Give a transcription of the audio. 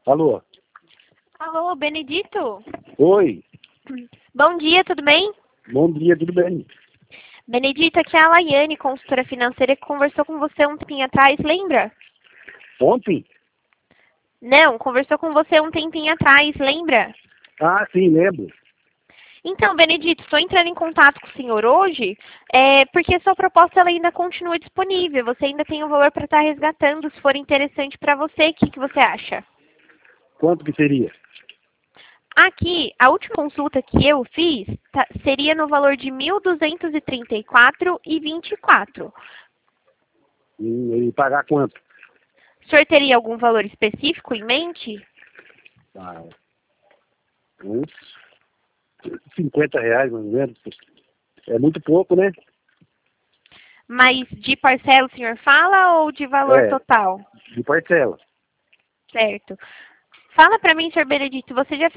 Alô? Alô, Benedito? Oi, Bom dia, tudo bem? bom dia, tudo bem? Benedito, aqui é a Laiane, consultora financeira, que conversou com você um tempinho atrás, lembra? Ontem? Não, conversou com você um tempinho atrás, lembra? Ah, sim, lembro. Então, Benedito, estou entrando em contato com o senhor hoje, porque sua proposta ela ainda continua disponível. Você ainda tem um valor para estar resgatando, se for interessante para você. O que você acha? Quanto que seria? Aqui, a última consulta que eu fiz seria no valor de R$ 1.234,24. E pagar quanto? O senhor teria algum valor específico em mente? Ah, uns R$ 50, mais ou menos. É muito pouco, né? Mas de parcela o senhor fala ou de valor É, total? de parcela. Certo. Fala para mim, senhor Benedito, você já